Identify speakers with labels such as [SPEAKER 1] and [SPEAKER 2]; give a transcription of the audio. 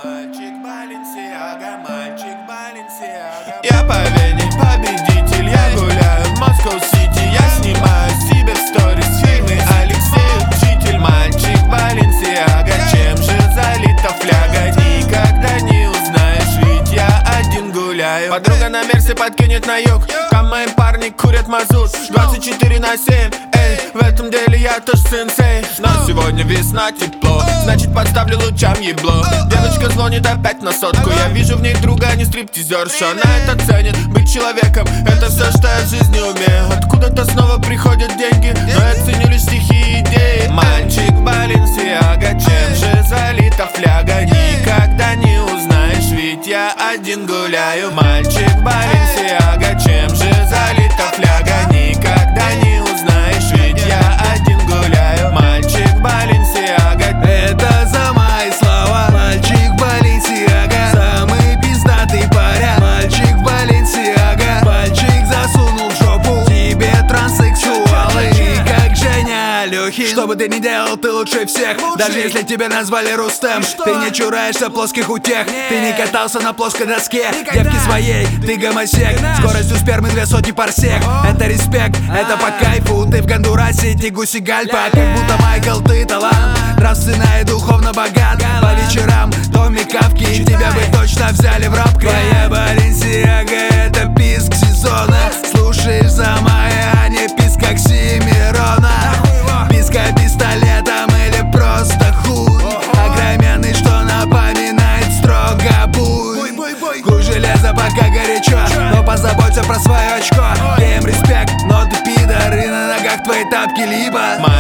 [SPEAKER 1] Мальчик Баленсиага, мальчик Баленсиага. Я по Вене победитель, я гуляю в Москва-Сити. Я снимаю себе в сторис фильмы, Алексей учитель. Мальчик Баленсиага, чем же залита фляга? Никогда не узнаешь, ведь я один гуляю. Подруга на Мерсе подкинет на юг, там мои парни курят мазут 24/7, эй, в этом деле я тоже сенсей. Но сегодня весна, тепло, значит подставлю лучам ебло. Девочка звонит опять на сотку, я вижу в ней друга, а не стриптизершу. Она это ценит, быть человеком, это все, что я в жизни умею. Откуда-то снова приходят деньги, но я ценю лишь стихи и идеи. Мальчик Баленсиага, чем же залита фляга? Никогда не узнаешь, ведь я один гуляю. Мальчик Баленсиага, чем же залита фляга? Никогда не узнаешь, ведь я один гуляю. Мальчик Баленсиага.
[SPEAKER 2] Это за мои слова. Мальчик Баленсиага, самый пиздатый паря. Мальчик Баленсиага, пальчик засунул в жопу тебе транссексуалы. И как Женя Алёхин, что бы ты ни делал, ты лучше всех. Даже если тебя назвали Рустем, ты не чураешься плоских утех. Ты не катался на плоской доске девки своей, ты гомосек. Скоростью спермы 200 парсек. Это респект, это по кайфу. Ты в Гондурасе, Тегусигальпа. Как будто Майкл, ты талант, нравственно и духовно богат. По вечерам Томми Кавки, тебя бы точно взяли в раб. Твоя Баленсиага, это писк сезона. Слушаешь за мая, а не писк как Симирона. Писка пистолетом или просто хуй огроменный, что напоминает строго буй. Куй железо, пока горячо, но позаботься про свое очко. Гейм респект, но ты пидор, и на ногах твои тапки либо